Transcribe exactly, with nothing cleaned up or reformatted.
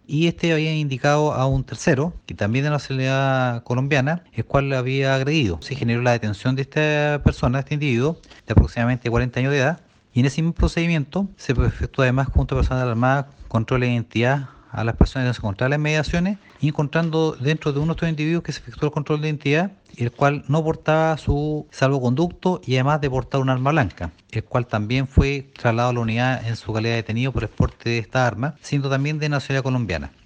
y este había indicado a un tercero, que también de nacionalidad colombiana, el cual le había agredido. Se generó la detención de esta persona, de este individuo, de aproximadamente cuarenta años de edad, y en ese mismo procedimiento se efectuó además junto a personas armadas control de identidad a las personas que se encontraban en mediaciones, y encontrando dentro de uno de estos individuos que se efectuó el control de identidad, el cual no portaba su salvoconducto y además de portar un arma blanca, el cual también fue trasladado a la unidad en su calidad de detenido por el porte de esta arma, siendo también de nacionalidad colombiana.